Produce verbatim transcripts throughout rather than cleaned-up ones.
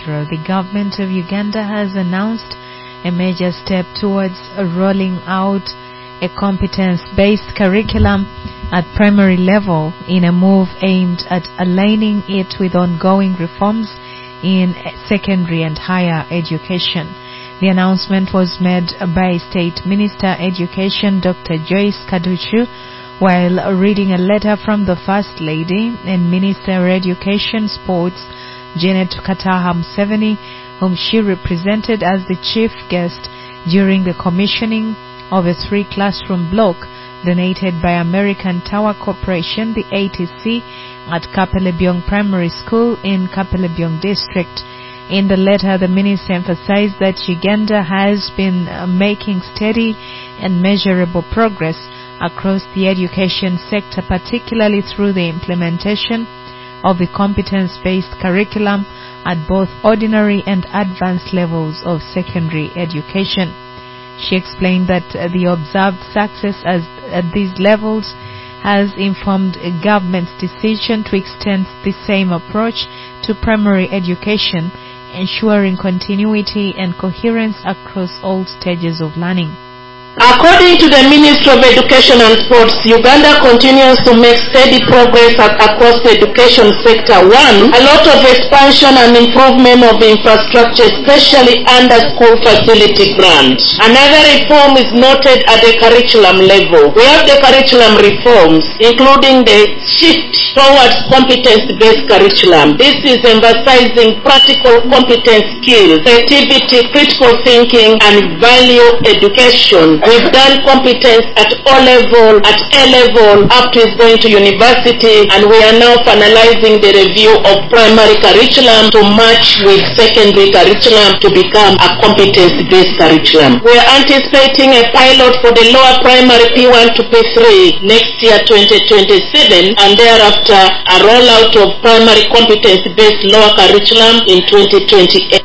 Kicukiro, the government of Uganda has announced a major step towards rolling out a competence-based curriculum at primary level in a move aimed at aligning it with ongoing reforms in secondary and higher education. The announcement was made by State Minister Education Doctor Joyce Kaduchu while reading a letter from the First Lady and Minister of Education Sports Janet Kataha Museveni, whom she represented as the chief guest during the commissioning of a three-classroom block donated by American Tower Corporation, the A T C, at Kapelebyong Primary School in Kapelebyong District. In the letter, the minister emphasized that Uganda has been uh, making steady and measurable progress across the education sector, particularly through the implementation of the competence-based curriculum at both ordinary and advanced levels of secondary education. She explained that uh, the observed success as, at these levels has informed a government's decision to extend the same approach to primary education, ensuring continuity and coherence across all stages of learning. According to the Ministry of Education and Sports, Uganda continues to make steady progress at, across the education sector. One, a lot of expansion and improvement of infrastructure, especially under school facility grant. Another reform is noted at the curriculum level. We have the curriculum reforms, including the shift towards competence-based curriculum. This is emphasizing practical competence skills, creativity, critical thinking, and value education. We've done competence at O level, at A level, up to going to university, and we are now finalizing the review of primary curriculum to match with secondary curriculum to become a competence-based curriculum. We are anticipating a pilot for the lower primary P one to P three next year, twenty twenty-seven, and thereafter a rollout of primary competence-based lower curriculum in twenty twenty-eight.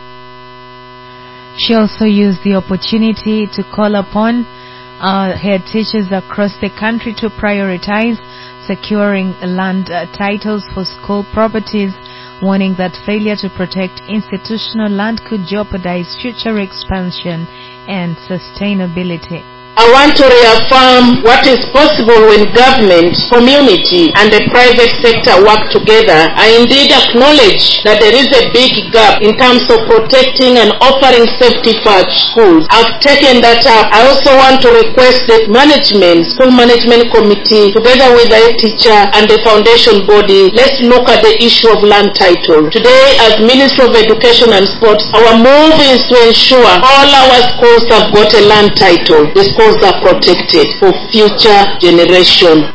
She also used the opportunity to call upon uh, head teachers across the country to prioritize securing land uh, titles for school properties, warning that failure to protect institutional land could jeopardize future expansion and sustainability. I want to reaffirm what is possible when government, community, and the private sector work together. I indeed acknowledge that there is a big gap in terms of protecting and offering safety for our schools. I've taken that up. I also want to request that management, school management committee, together with the teacher and the foundation body, let's look at the issue of land title. Today, as Minister of Education and Sports, our move is to ensure all our schools have got a land title. The schools are protected for future generation.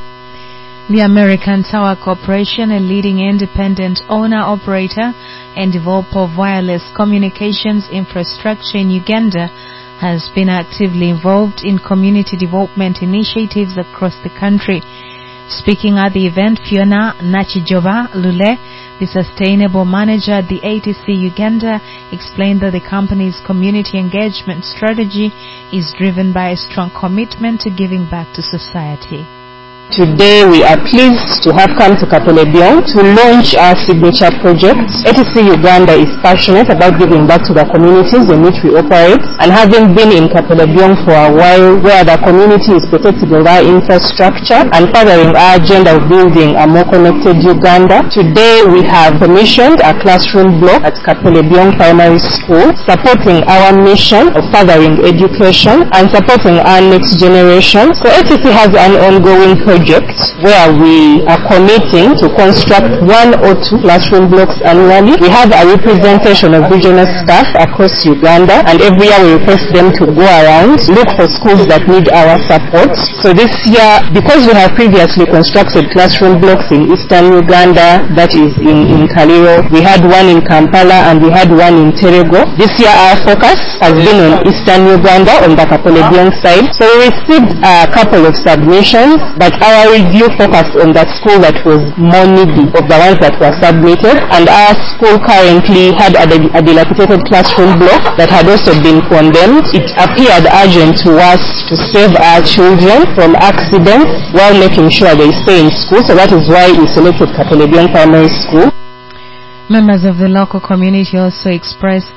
The American Tower Corporation, a leading independent owner-operator and developer of wireless communications infrastructure in Uganda, has been actively involved in community development initiatives across the country. Speaking at the event, Fiona Nachijoba Lule, the sustainable manager at the A T C Uganda, explained that the company's community engagement strategy is driven by a strong commitment to giving back to society. Today we are pleased to have come to Kapelebyong to launch our signature project. A T C Uganda is passionate about giving back to the communities in which we operate, and having been in Kapelebyong for a while, where the community is protected with our infrastructure and furthering our agenda of building a more connected Uganda, today we have commissioned a classroom block at Kapelebyong Primary School, supporting our mission of furthering education and supporting our next generation. So A T C has an ongoing project where we are committing to construct one or two classroom blocks annually. We have a representation of regional staff across Uganda, and every year we request them to go around, look for schools that need our support. So this year, because we have previously constructed classroom blocks in eastern Uganda, that is in, in Kaliro, we had one in Kampala and we had one in Terego. This year our focus has been on eastern Uganda, on the Kapelebyong side. So we received a couple of submissions, but our review focused on that school that was more needy of the ones that were submitted, and our school currently had a, a dilapidated classroom block that had also been condemned. It appeared urgent to us to save our children from accidents while making sure they stay in school, so that is why we selected Kapelebyong Primary School. Members of the local community also expressed